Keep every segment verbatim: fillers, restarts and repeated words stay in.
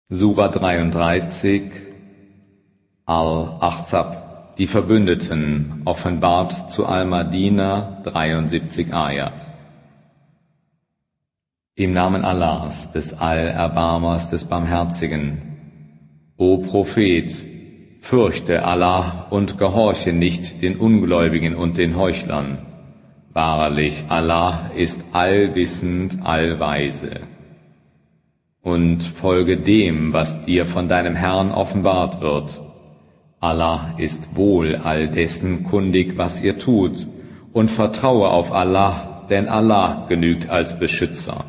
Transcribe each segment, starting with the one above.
Sura dreiunddreißig, Al-Ahzab, die Verbündeten, offenbart zu Al-Madina, dreiundsiebzig Ayat. Im Namen Allahs, des Allerbarmers, des Barmherzigen. O Prophet, fürchte Allah und gehorche nicht den Ungläubigen und den Heuchlern. Wahrlich, Allah ist allwissend, allweise. Und folge dem, was dir von deinem Herrn offenbart wird. Allah ist wohl all dessen kundig, was ihr tut, und vertraue auf Allah, denn Allah genügt als Beschützer.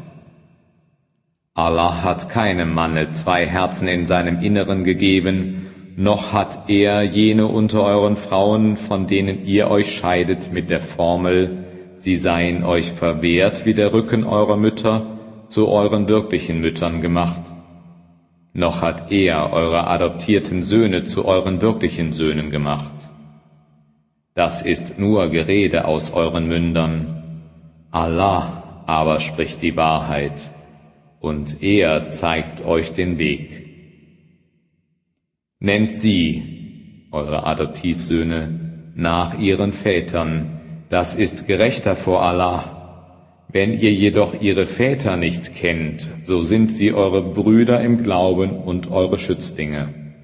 Allah hat keinem Manne zwei Herzen in seinem Inneren gegeben, noch hat er jene unter euren Frauen, von denen ihr euch scheidet, mit der Formel, sie seien euch verwehrt wie der Rücken eurer Mütter, zu euren wirklichen Müttern gemacht. Noch hat er eure adoptierten Söhne zu euren wirklichen Söhnen gemacht. Das ist nur Gerede aus euren Mündern. Allah aber spricht die Wahrheit, und er zeigt euch den Weg. Nennt sie, eure Adoptivsöhne, nach ihren Vätern, das ist gerechter vor Allah. Wenn ihr jedoch ihre Väter nicht kennt, so sind sie eure Brüder im Glauben und eure Schützlinge.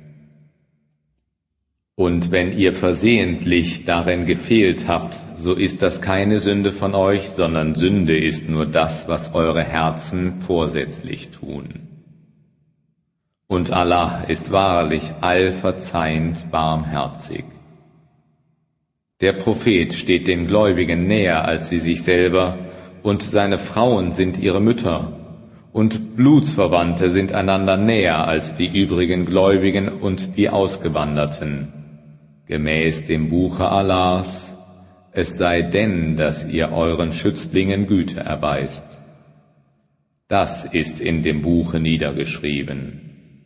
Und wenn ihr versehentlich darin gefehlt habt, so ist das keine Sünde von euch, sondern Sünde ist nur das, was eure Herzen vorsätzlich tun. Und Allah ist wahrlich allverzeihend barmherzig. Der Prophet steht den Gläubigen näher als sie sich selber, und seine Frauen sind ihre Mütter, und Blutsverwandte sind einander näher als die übrigen Gläubigen und die Ausgewanderten, gemäß dem Buche Allahs, es sei denn, dass ihr euren Schützlingen Güte erweist. Das ist in dem Buche niedergeschrieben.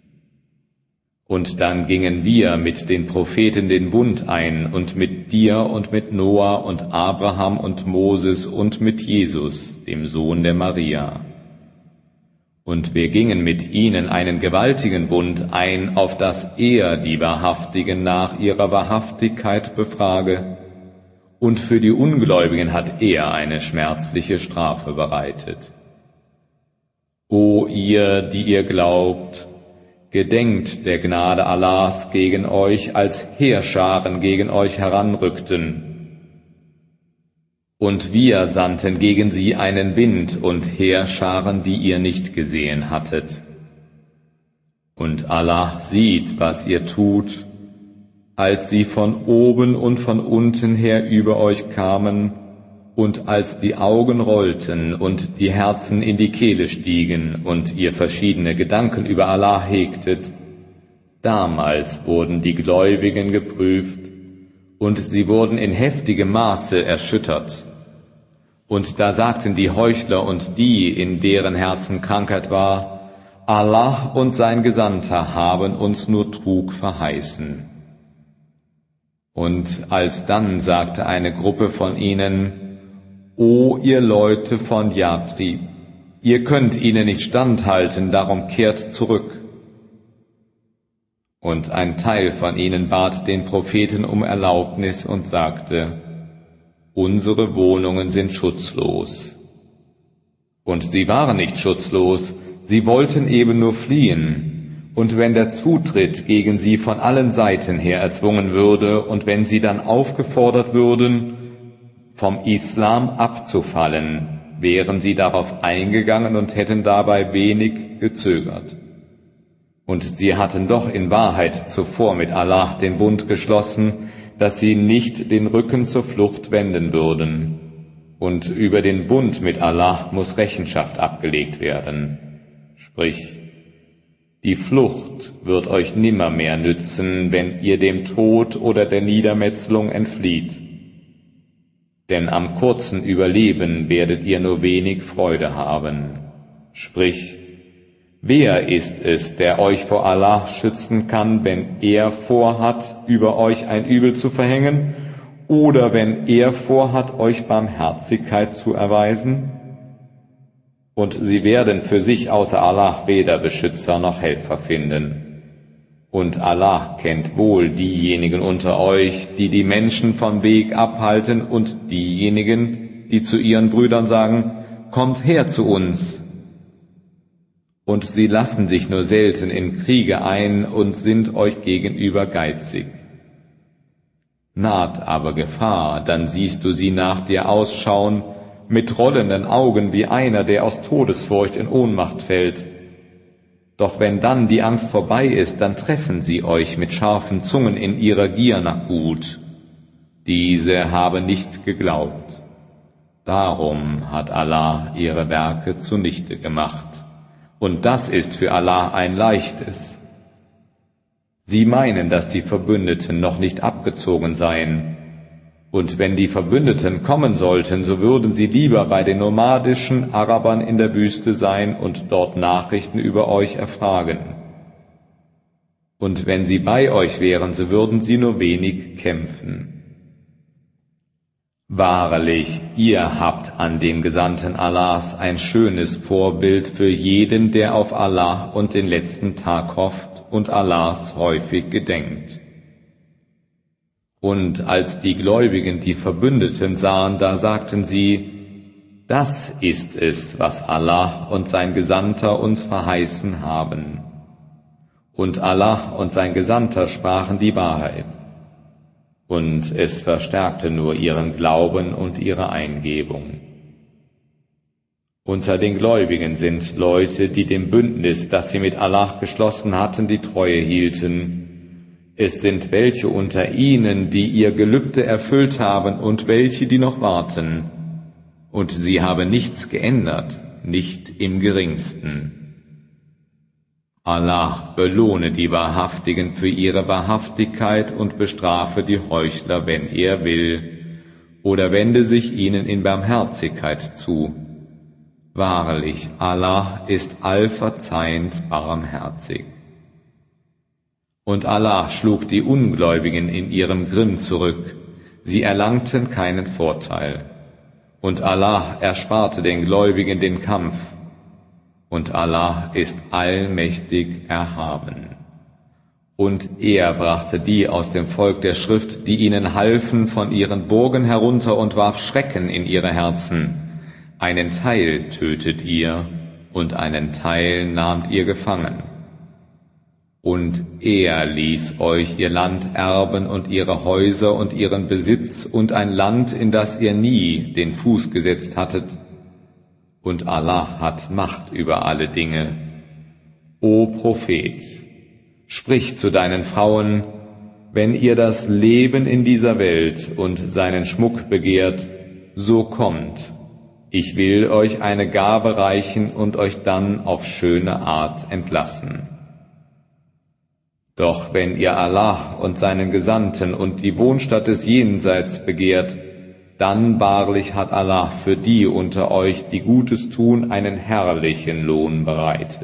Und dann gingen wir mit den Propheten den Bund ein, und mit dir und mit Noah und Abraham und Moses und mit Jesus, dem Sohn der Maria. Und wir gingen mit ihnen einen gewaltigen Bund ein, auf dass er die Wahrhaftigen nach ihrer Wahrhaftigkeit befrage, und für die Ungläubigen hat er eine schmerzliche Strafe bereitet. O ihr, die ihr glaubt, gedenkt der Gnade Allahs gegen euch, als Heerscharen gegen euch heranrückten. Und wir sandten gegen sie einen Wind und Heerscharen, die ihr nicht gesehen hattet. Und Allah sieht, was ihr tut, als sie von oben und von unten her über euch kamen, und als die Augen rollten und die Herzen in die Kehle stiegen und ihr verschiedene Gedanken über Allah hegtet, damals wurden die Gläubigen geprüft, und sie wurden in heftigem Maße erschüttert. Und da sagten die Heuchler und die, in deren Herzen Krankheit war, Allah und sein Gesandter haben uns nur Trug verheißen. Und alsdann sagte eine Gruppe von ihnen, O ihr Leute von Yathrib, ihr könnt ihnen nicht standhalten, darum kehrt zurück. Und ein Teil von ihnen bat den Propheten um Erlaubnis und sagte, unsere Wohnungen sind schutzlos. Und sie waren nicht schutzlos, sie wollten eben nur fliehen. Und wenn der Zutritt gegen sie von allen Seiten her erzwungen würde und wenn sie dann aufgefordert würden, vom Islam abzufallen, wären sie darauf eingegangen und hätten dabei wenig gezögert. Und sie hatten doch in Wahrheit zuvor mit Allah den Bund geschlossen, dass sie nicht den Rücken zur Flucht wenden würden. Und über den Bund mit Allah muss Rechenschaft abgelegt werden. Sprich, die Flucht wird euch nimmermehr nützen, wenn ihr dem Tod oder der Niedermetzelung entflieht. Denn am kurzen Überleben werdet ihr nur wenig Freude haben. Sprich, wer ist es, der euch vor Allah schützen kann, wenn er vorhat, über euch ein Übel zu verhängen, oder wenn er vorhat, euch Barmherzigkeit zu erweisen? Und sie werden für sich außer Allah weder Beschützer noch Helfer finden. Und Allah kennt wohl diejenigen unter euch, die die Menschen vom Weg abhalten, und diejenigen, die zu ihren Brüdern sagen, kommt her zu uns. Und sie lassen sich nur selten in Kriege ein und sind euch gegenüber geizig. Naht aber Gefahr, dann siehst du sie nach dir ausschauen, mit rollenden Augen wie einer, der aus Todesfurcht in Ohnmacht fällt. Doch wenn dann die Angst vorbei ist, dann treffen sie euch mit scharfen Zungen in ihrer Gier nach Gut. Diese haben nicht geglaubt. Darum hat Allah ihre Werke zunichte gemacht. Und das ist für Allah ein leichtes. Sie meinen, dass die Verbündeten noch nicht abgezogen seien. Und wenn die Verbündeten kommen sollten, so würden sie lieber bei den nomadischen Arabern in der Wüste sein und dort Nachrichten über euch erfragen. Und wenn sie bei euch wären, so würden sie nur wenig kämpfen. Wahrlich, ihr habt an dem Gesandten Allahs ein schönes Vorbild für jeden, der auf Allah und den letzten Tag hofft und Allahs häufig gedenkt. Und als die Gläubigen die Verbündeten sahen, da sagten sie, das ist es, was Allah und sein Gesandter uns verheißen haben. Und Allah und sein Gesandter sprachen die Wahrheit. Und es verstärkte nur ihren Glauben und ihre Eingebung. Unter den Gläubigen sind Leute, die dem Bündnis, das sie mit Allah geschlossen hatten, die Treue hielten. Es sind welche unter ihnen, die ihr Gelübde erfüllt haben und welche, die noch warten. Und sie haben nichts geändert, nicht im geringsten. Allah belohne die Wahrhaftigen für ihre Wahrhaftigkeit und bestrafe die Heuchler, wenn er will, oder wende sich ihnen in Barmherzigkeit zu. Wahrlich, Allah ist allverzeihend barmherzig. Und Allah schlug die Ungläubigen in ihrem Grimm zurück, sie erlangten keinen Vorteil. Und Allah ersparte den Gläubigen den Kampf, und Allah ist allmächtig erhaben. Und er brachte die aus dem Volk der Schrift, die ihnen halfen, von ihren Burgen herunter und warf Schrecken in ihre Herzen. Einen Teil tötet ihr, und einen Teil nahmt ihr gefangen. Und er ließ euch ihr Land erben und ihre Häuser und ihren Besitz und ein Land, in das ihr nie den Fuß gesetzt hattet. Und Allah hat Macht über alle Dinge. O Prophet, sprich zu deinen Frauen, wenn ihr das Leben in dieser Welt und seinen Schmuck begehrt, so kommt. Ich will euch eine Gabe reichen und euch dann auf schöne Art entlassen. Doch wenn ihr Allah und seinen Gesandten und die Wohnstatt des Jenseits begehrt, dann wahrlich hat Allah für die unter euch, die Gutes tun, einen herrlichen Lohn bereitet.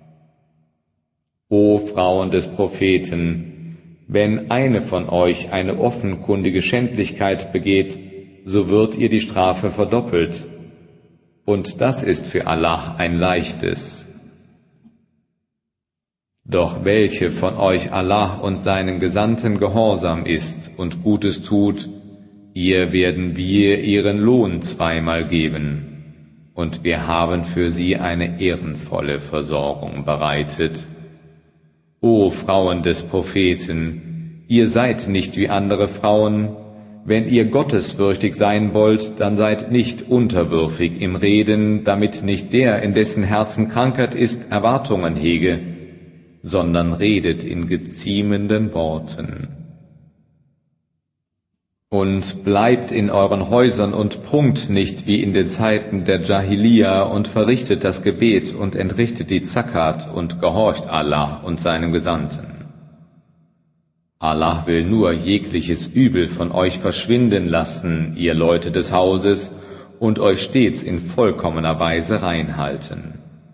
O Frauen des Propheten, wenn eine von euch eine offenkundige Schändlichkeit begeht, so wird ihr die Strafe verdoppelt. Und das ist für Allah ein leichtes. Doch welche von euch Allah und seinen Gesandten gehorsam ist und Gutes tut, ihr werden wir ihren Lohn zweimal geben, und wir haben für sie eine ehrenvolle Versorgung bereitet. O Frauen des Propheten, ihr seid nicht wie andere Frauen. Wenn ihr gottesfürchtig sein wollt, dann seid nicht unterwürfig im Reden, damit nicht der, in dessen Herzen Krankheit ist, Erwartungen hege, sondern redet in geziemenden Worten. Und bleibt in euren Häusern und prunkt nicht wie in den Zeiten der Jahiliya und verrichtet das Gebet und entrichtet die Zakat und gehorcht Allah und seinem Gesandten. Allah will nur jegliches Übel von euch verschwinden lassen, ihr Leute des Hauses, und euch stets in vollkommener Weise reinhalten.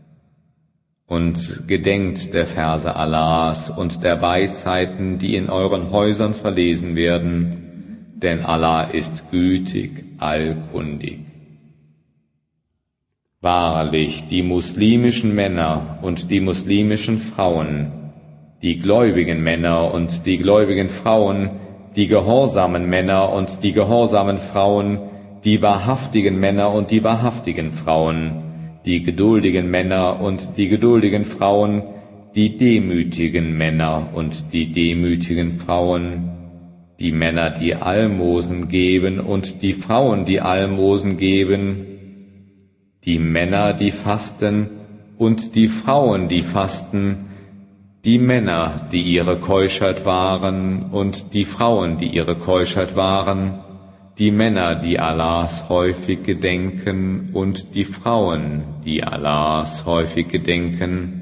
Und gedenkt der Verse Allahs und der Weisheiten, die in euren Häusern verlesen werden, denn Allah ist gütig, allkundig. Wahrlich, die muslimischen Männer und die muslimischen Frauen, die gläubigen Männer und die gläubigen Frauen, die gehorsamen Männer und die gehorsamen Frauen, die wahrhaftigen Männer und die wahrhaftigen Frauen, die geduldigen Männer und die geduldigen Frauen, die demütigen Männer und die demütigen Frauen, die Männer, die Almosen geben und die Frauen, die Almosen geben, die Männer, die fasten und die Frauen, die fasten, die Männer, die ihre Keuschheit wahren und die Frauen, die ihre Keuschheit wahren, die Männer, die Allahs häufig gedenken und die Frauen, die Allahs häufig gedenken.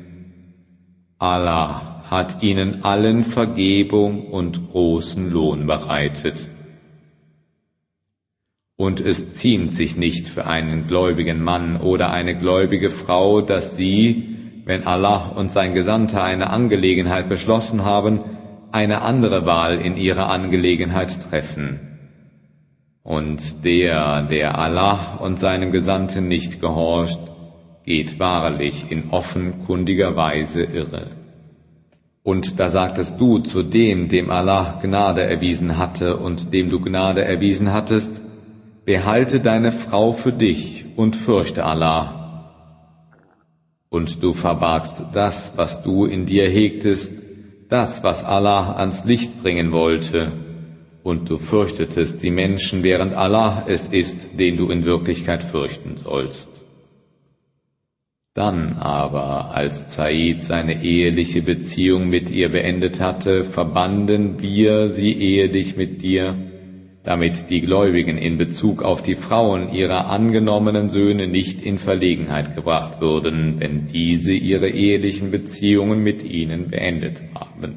Allah hat ihnen allen Vergebung und großen Lohn bereitet. Und es ziemt sich nicht für einen gläubigen Mann oder eine gläubige Frau, dass sie, wenn Allah und sein Gesandter eine Angelegenheit beschlossen haben, eine andere Wahl in ihrer Angelegenheit treffen. Und der, der Allah und seinem Gesandten nicht gehorcht, geht wahrlich in offenkundiger Weise irre. Und da sagtest du zu dem, dem Allah Gnade erwiesen hatte und dem du Gnade erwiesen hattest, behalte deine Frau für dich und fürchte Allah. Und du verbargst das, was du in dir hegtest, das, was Allah ans Licht bringen wollte, und du fürchtetest die Menschen, während Allah es ist, den du in Wirklichkeit fürchten sollst. Dann aber, als Zaid seine eheliche Beziehung mit ihr beendet hatte, verbanden wir sie ehelich mit dir, damit die Gläubigen in Bezug auf die Frauen ihrer angenommenen Söhne nicht in Verlegenheit gebracht würden, wenn diese ihre ehelichen Beziehungen mit ihnen beendet haben.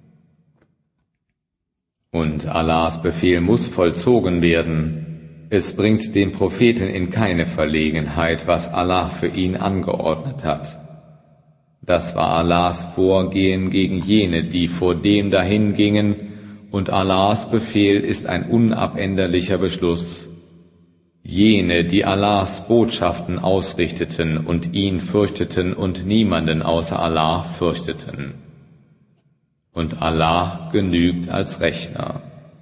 Und Allahs Befehl muss vollzogen werden. Es bringt den Propheten in keine Verlegenheit, was Allah für ihn angeordnet hat. Das war Allahs Vorgehen gegen jene, die vor dem dahingingen, und Allahs Befehl ist ein unabänderlicher Beschluss. Jene, die Allahs Botschaften ausrichteten und ihn fürchteten und niemanden außer Allah fürchteten. Und Allah genügt als Rechner.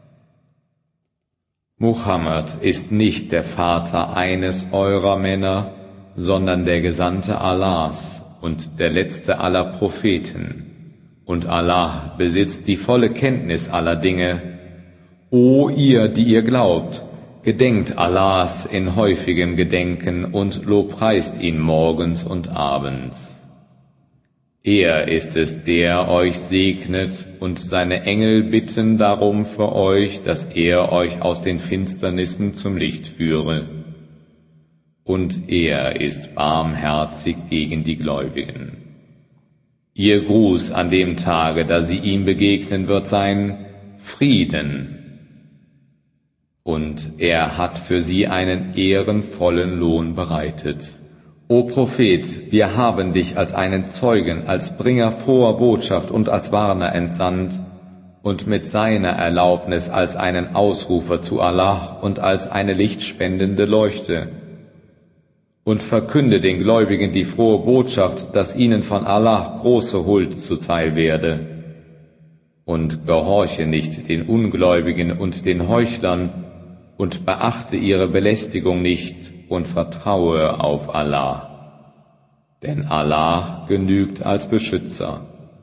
Muhammad ist nicht der Vater eines eurer Männer, sondern der Gesandte Allahs und der letzte aller Propheten. Und Allah besitzt die volle Kenntnis aller Dinge. O ihr, die ihr glaubt, gedenkt Allahs in häufigem Gedenken und lobpreist ihn morgens und abends. Er ist es, der euch segnet, und seine Engel bitten darum für euch, dass er euch aus den Finsternissen zum Licht führe. Und er ist barmherzig gegen die Gläubigen. Ihr Gruß an dem Tage, da sie ihm begegnen, wird sein Frieden. Und er hat für sie einen ehrenvollen Lohn bereitet. O Prophet, wir haben dich als einen Zeugen, als Bringer froher Botschaft und als Warner entsandt und mit seiner Erlaubnis als einen Ausrufer zu Allah und als eine lichtspendende Leuchte. Und verkünde den Gläubigen die frohe Botschaft, dass ihnen von Allah große Huld zuteil werde. Und gehorche nicht den Ungläubigen und den Heuchlern und beachte ihre Belästigung nicht und vertraue auf Allah. Denn Allah genügt als Beschützer.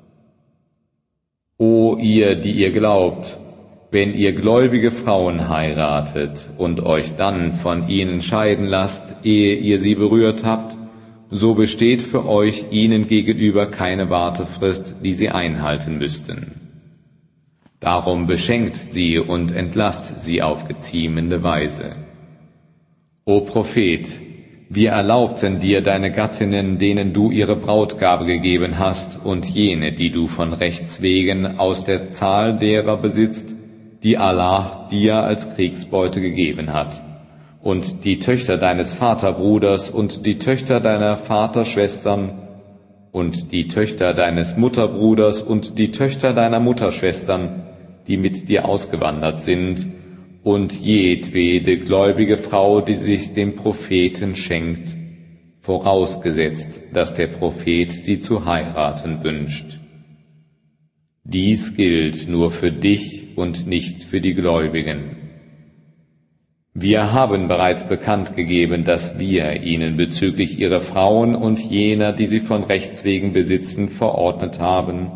O ihr, die ihr glaubt, wenn ihr gläubige Frauen heiratet und euch dann von ihnen scheiden lasst, ehe ihr sie berührt habt, so besteht für euch ihnen gegenüber keine Wartefrist, die sie einhalten müssten. Darum beschenkt sie und entlasst sie auf geziemende Weise. O Prophet, wir erlaubten dir deine Gattinnen, denen du ihre Brautgabe gegeben hast, und jene, die du von Rechts wegen aus der Zahl derer besitzt, die Allah dir als Kriegsbeute gegeben hat, und die Töchter deines Vaterbruders und die Töchter deiner Vaterschwestern und die Töchter deines Mutterbruders und die Töchter deiner Mutterschwestern, die mit dir ausgewandert sind, und jedwede gläubige Frau, die sich dem Propheten schenkt, vorausgesetzt, dass der Prophet sie zu heiraten wünscht. Dies gilt nur für dich und nicht für die Gläubigen. Wir haben bereits bekannt gegeben, dass wir ihnen bezüglich ihrer Frauen und jener, die sie von Rechts wegen besitzen, verordnet haben,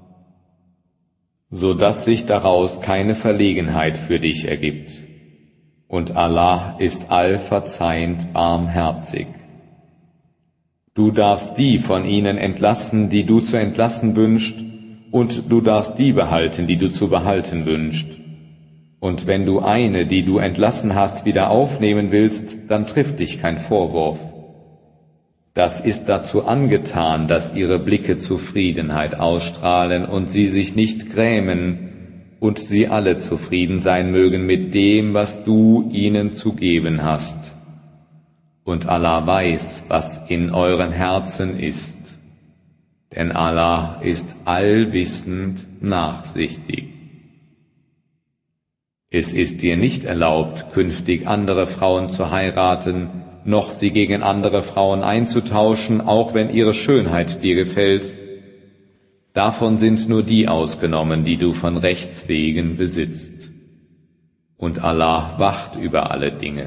so dass sich daraus keine Verlegenheit für dich ergibt. Und Allah ist allverzeihend barmherzig. Du darfst die von ihnen entlassen, die du zu entlassen wünschst, und du darfst die behalten, die du zu behalten wünschst. Und wenn du eine, die du entlassen hast, wieder aufnehmen willst, dann trifft dich kein Vorwurf. Das ist dazu angetan, dass ihre Blicke Zufriedenheit ausstrahlen und sie sich nicht grämen und sie alle zufrieden sein mögen mit dem, was du ihnen zu geben hast. Und Allah weiß, was in euren Herzen ist, denn Allah ist allwissend nachsichtig. Es ist dir nicht erlaubt, künftig andere Frauen zu heiraten, noch sie gegen andere Frauen einzutauschen, auch wenn ihre Schönheit dir gefällt. Davon sind nur die ausgenommen, die du von Rechts wegen besitzt. Und Allah wacht über alle Dinge.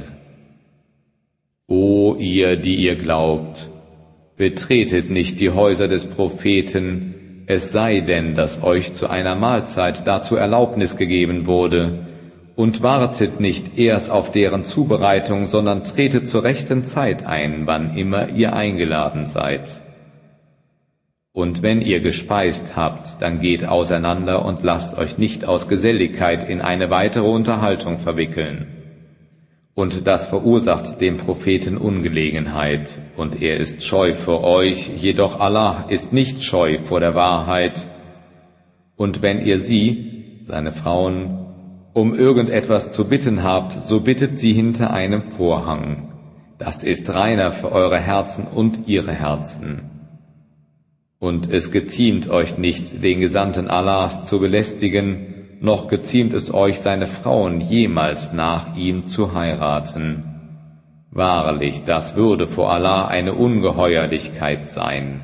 O ihr, die ihr glaubt, betretet nicht die Häuser des Propheten, es sei denn, dass euch zu einer Mahlzeit dazu Erlaubnis gegeben wurde, und wartet nicht erst auf deren Zubereitung, sondern tretet zur rechten Zeit ein, wann immer ihr eingeladen seid. Und wenn ihr gespeist habt, dann geht auseinander und lasst euch nicht aus Geselligkeit in eine weitere Unterhaltung verwickeln. Und das verursacht dem Propheten Ungelegenheit, und er ist scheu vor euch, jedoch Allah ist nicht scheu vor der Wahrheit. Und wenn ihr sie, seine Frauen, um irgendetwas zu bitten habt, so bittet sie hinter einem Vorhang. Das ist reiner für eure Herzen und ihre Herzen. Und es geziemt euch nicht, den Gesandten Allahs zu belästigen, noch geziemt es euch, seine Frauen jemals nach ihm zu heiraten. Wahrlich, das würde vor Allah eine Ungeheuerlichkeit sein.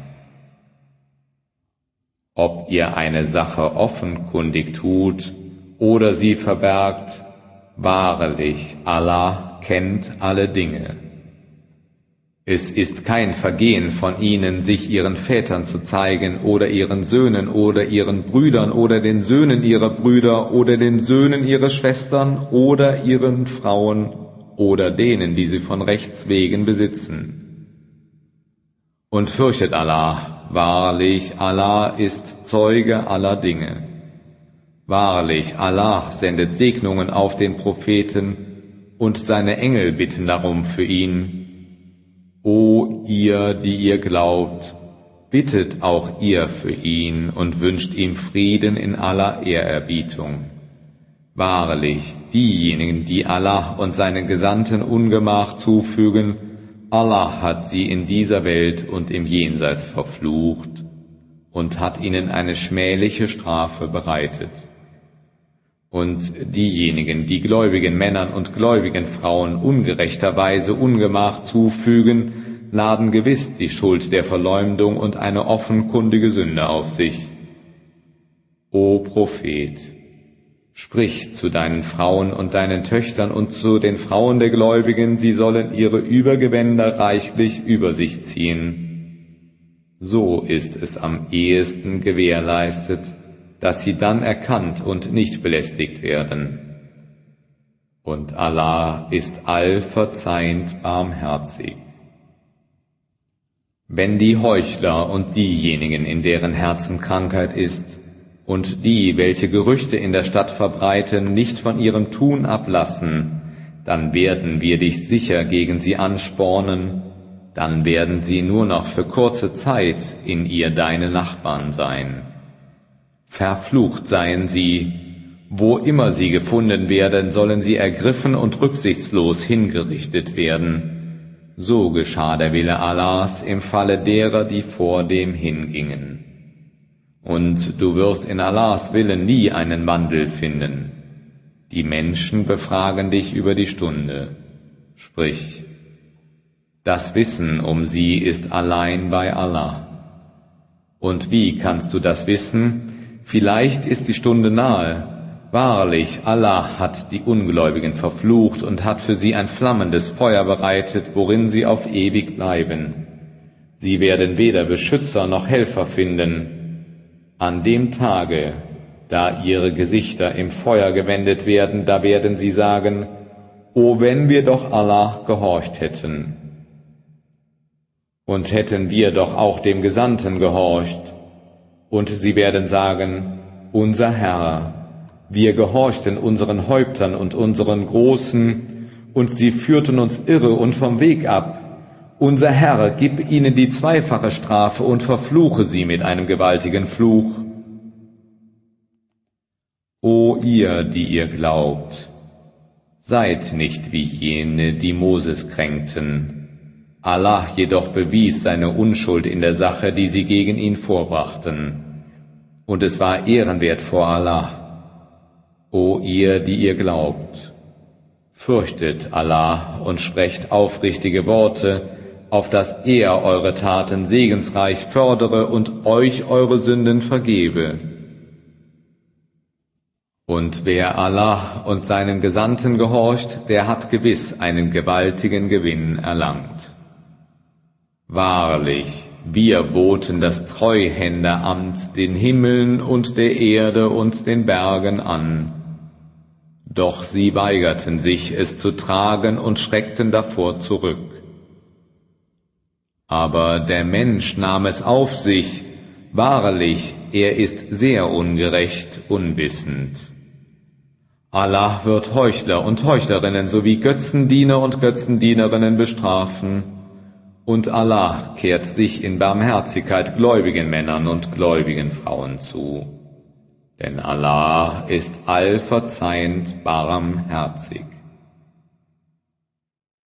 Ob ihr eine Sache offenkundig tut oder sie verbergt, wahrlich, Allah kennt alle Dinge. Es ist kein Vergehen von ihnen, sich ihren Vätern zu zeigen oder ihren Söhnen oder ihren Brüdern oder den Söhnen ihrer Brüder oder den Söhnen ihrer Schwestern oder ihren Frauen oder denen, die sie von Rechts wegen besitzen. Und fürchtet Allah, wahrlich, Allah ist Zeuge aller Dinge. Wahrlich, Allah sendet Segnungen auf den Propheten, und seine Engel bitten darum für ihn. O ihr, die ihr glaubt, bittet auch ihr für ihn und wünscht ihm Frieden in aller Ehrerbietung. Wahrlich, diejenigen, die Allah und seinen Gesandten Ungemach zufügen, Allah hat sie in dieser Welt und im Jenseits verflucht und hat ihnen eine schmähliche Strafe bereitet. Und diejenigen, die gläubigen Männern und gläubigen Frauen ungerechterweise Ungemach zufügen, laden gewiss die Schuld der Verleumdung und eine offenkundige Sünde auf sich. O Prophet, sprich zu deinen Frauen und deinen Töchtern und zu den Frauen der Gläubigen, sie sollen ihre Übergewänder reichlich über sich ziehen. So ist es am ehesten gewährleistet, dass sie dann erkannt und nicht belästigt werden. Und Allah ist allverzeihend barmherzig. Wenn die Heuchler und diejenigen, in deren Herzen Krankheit ist, und die, welche Gerüchte in der Stadt verbreiten, nicht von ihrem Tun ablassen, dann werden wir dich sicher gegen sie anspornen, dann werden sie nur noch für kurze Zeit in ihr deine Nachbarn sein. Verflucht seien sie, wo immer sie gefunden werden, sollen sie ergriffen und rücksichtslos hingerichtet werden. So geschah der Wille Allahs im Falle derer, die vor dem hingingen. Und du wirst in Allahs Willen nie einen Wandel finden. Die Menschen befragen dich über die Stunde. Sprich, Das Wissen um sie ist allein bei Allah. Und wie kannst du das wissen? Vielleicht ist die Stunde nahe. Wahrlich, Allah hat die Ungläubigen verflucht und hat für sie ein flammendes Feuer bereitet, worin sie auf ewig bleiben. Sie werden weder Beschützer noch Helfer finden. An dem Tage, da ihre Gesichter im Feuer gewendet werden, da werden sie sagen, O wenn wir doch Allah gehorcht hätten. Und hätten wir doch auch dem Gesandten gehorcht. Und sie werden sagen, unser Herr, wir gehorchten unseren Häuptern und unseren Großen, und sie führten uns irre und vom Weg ab. Unser Herr, gib ihnen die zweifache Strafe und verfluche sie mit einem gewaltigen Fluch. O ihr, die ihr glaubt, seid nicht wie jene, die Moses kränkten. Allah jedoch bewies seine Unschuld in der Sache, die sie gegen ihn vorbrachten. Und es war ehrenwert vor Allah. O ihr, die ihr glaubt, fürchtet Allah und sprecht aufrichtige Worte, auf dass er eure Taten segensreich fördere und euch eure Sünden vergebe. Und wer Allah und seinen Gesandten gehorcht, der hat gewiss einen gewaltigen Gewinn erlangt. Wahrlich, wir boten das Treuhänderamt den Himmeln und der Erde und den Bergen an. Doch sie weigerten sich, es zu tragen und schreckten davor zurück. Aber der Mensch nahm es auf sich, wahrlich, er ist sehr ungerecht, unwissend. Allah wird Heuchler und Heuchlerinnen sowie Götzendiener und Götzendienerinnen bestrafen, und Allah kehrt sich in Barmherzigkeit gläubigen Männern und gläubigen Frauen zu. Denn Allah ist allverzeihend barmherzig.